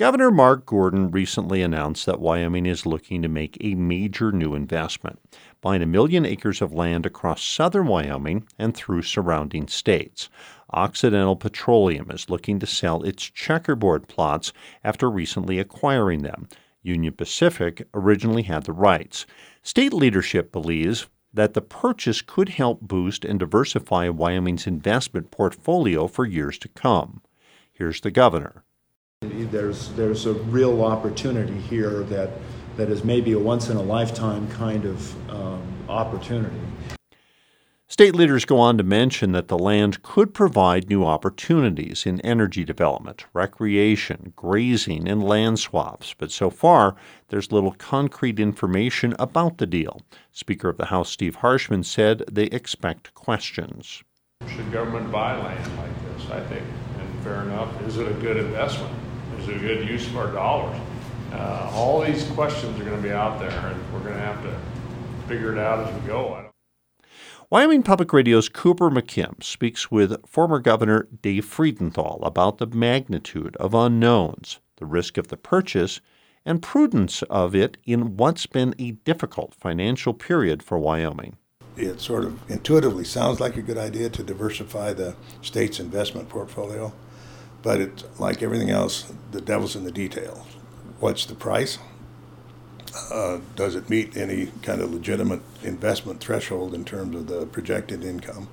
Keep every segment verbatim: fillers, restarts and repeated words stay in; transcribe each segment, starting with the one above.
Governor Mark Gordon recently announced that Wyoming is looking to make a major new investment, buying a million acres of land across southern Wyoming and through surrounding states. Occidental Petroleum is looking to sell its checkerboard plots after recently acquiring them. Union Pacific originally had the rights. State leadership believes that the purchase could help boost and diversify Wyoming's investment portfolio for years to come. Here's the governor. There's there's a real opportunity here that that is maybe a once-in-a-lifetime kind of um, opportunity. State leaders go on to mention that the land could provide new opportunities in energy development, recreation, grazing, and land swaps. But so far, there's little concrete information about the deal. Speaker of the House Steve Harshman said they expect questions. Should government buy land like this? I think, and fair enough, is it a good investment? Is it a good use of our dollars? Uh, all these questions are going to be out there, and we're going to have to figure it out as we go. I don't Wyoming Public Radio's Cooper McKim speaks with former Governor Dave Friedenthal about the magnitude of unknowns, the risk of the purchase, and prudence of it in what's been a difficult financial period for Wyoming. It sort of intuitively sounds like a good idea to diversify the state's investment portfolio, but it's like everything else, the devil's in the details. What's the price? Uh, does it meet any kind of legitimate investment threshold in terms of the projected income?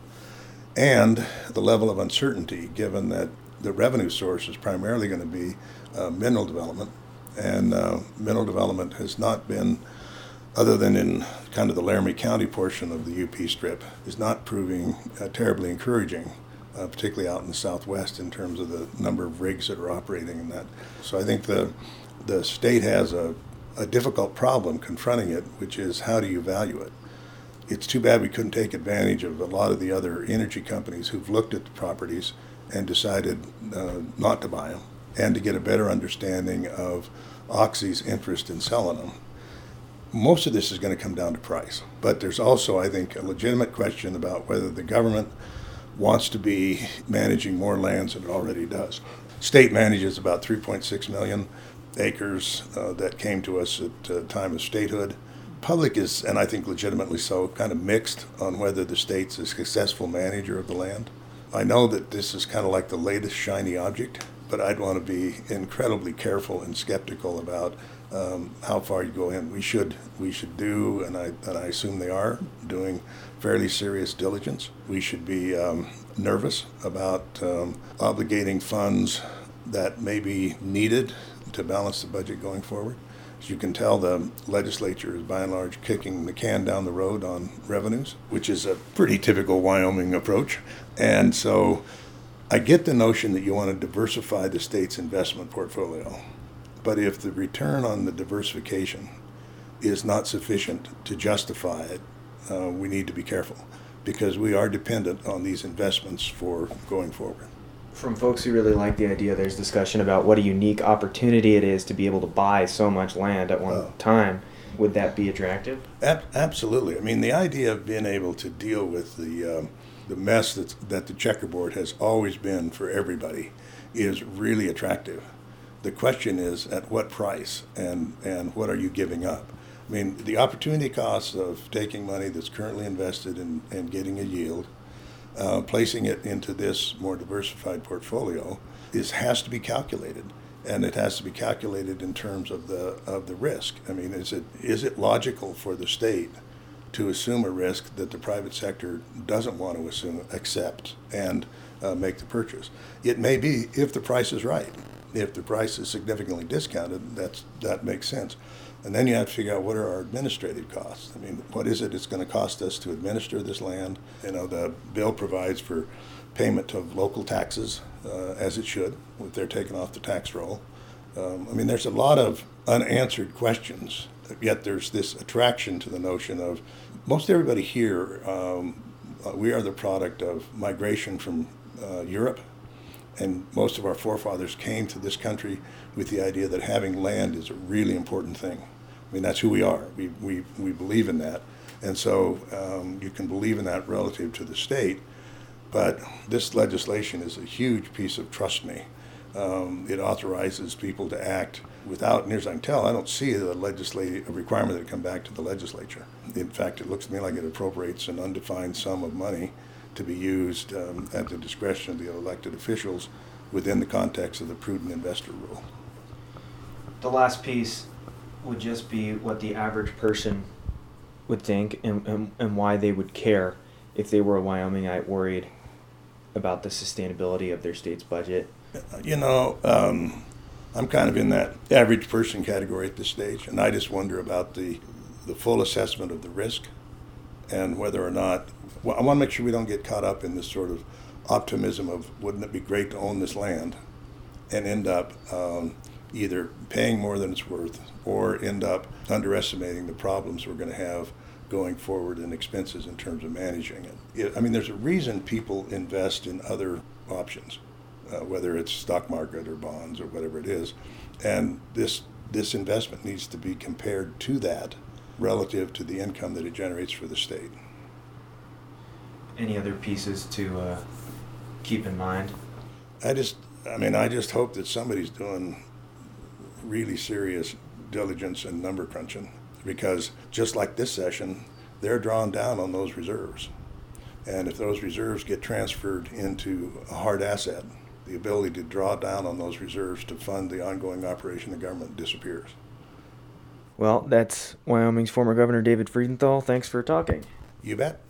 And the level of uncertainty, given that the revenue source is primarily going to be uh, mineral development, and uh, mineral development has not been, other than in kind of the Laramie County portion of the U P Strip, is not proving uh, terribly encouraging, uh, particularly out in the southwest in terms of the number of rigs that are operating in that. So I think the the state has a a difficult problem confronting it, which is how do you value it? It's too bad we couldn't take advantage of a lot of the other energy companies who've looked at the properties and decided uh, not to buy them, and to get a better understanding of Oxy's interest in selling them. Most of this is going to come down to price, but there's also, I think, a legitimate question about whether the government wants to be managing more lands than it already does. State manages about three point six million acres uh, that came to us at uh, time of statehood. Public is, and I think legitimately so, kind of mixed on whether the state's a successful manager of the land. I know that this is kind of like the latest shiny object, but I'd want to be incredibly careful and skeptical about um, how far you go in. We should we should do, and I and I assume they are doing fairly serious diligence. We should be um, nervous about um, obligating funds that may be needed to balance the budget going forward. As you can tell, the legislature is by and large kicking the can down the road on revenues, which is a pretty typical Wyoming approach. And so I get the notion that you want to diversify the state's investment portfolio. But if the return on the diversification is not sufficient to justify it, uh, we need to be careful, because we are dependent on these investments for going forward. From folks who really like the idea, there's discussion about what a unique opportunity it is to be able to buy so much land at one uh, time. Would that be attractive? Ab- absolutely. I mean, the idea of being able to deal with the um, the mess that's, that the checkerboard has always been for everybody is really attractive. The question is, at what price, and, and what are you giving up? I mean, the opportunity cost of taking money that's currently invested in, and getting a yield, Uh, placing it into this more diversified portfolio, is has to be calculated, and it has to be calculated in terms of the of the risk. I mean, is it is it logical for the state to assume a risk that the private sector doesn't want to assume, accept, and uh, make the purchase? It may be, if the price is right. If the price is significantly discounted, that's that makes sense. And then you have to figure out, what are our administrative costs? I mean, what is it it's going to cost us to administer this land? You know, the bill provides for payment of local taxes, uh, as it should, if they're taken off the tax roll. Um, I mean, there's a lot of unanswered questions, yet there's this attraction to the notion of, most everybody here, um, uh, we are the product of migration from uh, Europe, and most of our forefathers came to this country with the idea that having land is a really important thing. I mean, that's who we are. We we, we believe in that. And so um, you can believe in that relative to the state, but this legislation is a huge piece of trust me. Um, it authorizes people to act without, near as I can tell, I don't see a legislative a requirement that it come back to the legislature. In fact, it looks to me like it appropriates an undefined sum of money to be used um, at the discretion of the elected officials within the context of the prudent investor rule. The last piece would just be what the average person would think and, and, and why they would care if they were a Wyomingite worried about the sustainability of their state's budget. You know, um, I'm kind of in that average person category at this stage, and I just wonder about the, the full assessment of the risk and whether or not, well, I want to make sure we don't get caught up in this sort of optimism of wouldn't it be great to own this land and end up um, either paying more than it's worth or end up underestimating the problems we're going to have going forward in expenses in terms of managing it. it. I mean, there's a reason people invest in other options, uh, whether it's stock market or bonds or whatever it is, and this this investment needs to be compared to that relative to the income that it generates for the state. Any other pieces to uh, keep in mind? I just, I mean, I just hope that somebody's doing really serious diligence and number crunching, because just like this session, they're drawing down on those reserves. And if those reserves get transferred into a hard asset, the ability to draw down on those reserves to fund the ongoing operation of government disappears. Well, that's Wyoming's former Governor David Friedenthal. Thanks for talking. You bet.